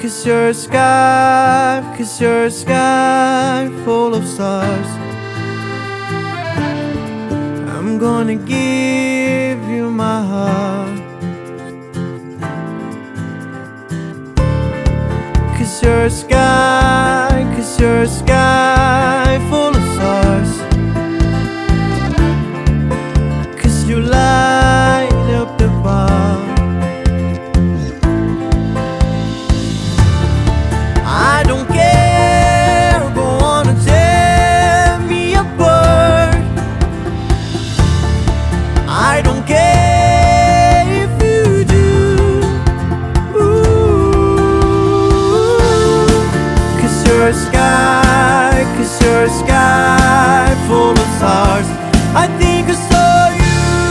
'cause you're a sky full of stars. I'm gonna give you my heart, 'cause you're a sky full of stars. 'Cause you light up the bar. I don't care, go on and tear me apart. I don't care if you do. Ooh. 'Cause you're a sky full of stars. I think I saw you.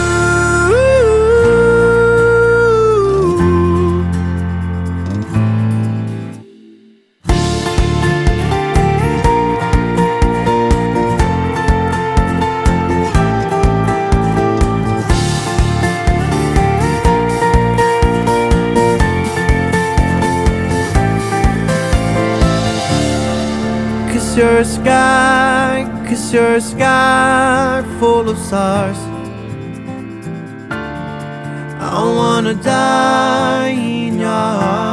Cause you're a sky full of stars. I wanna die in your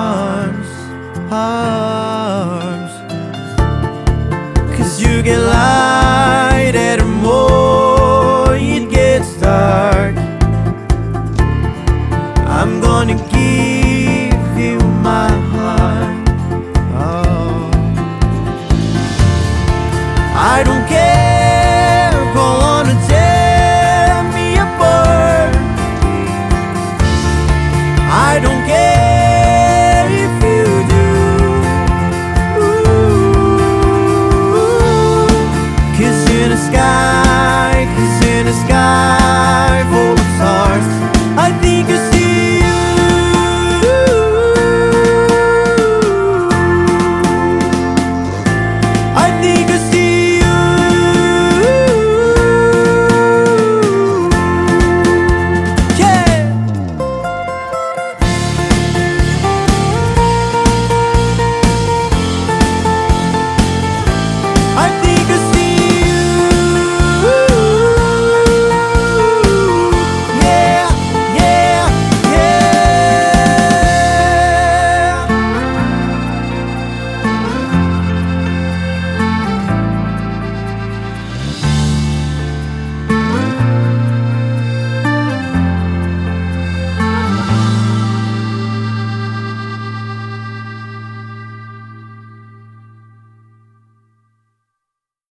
arms. 'Cause you get light at the more it gets dark. I'm gonna give you my heart. Oh. I don't care.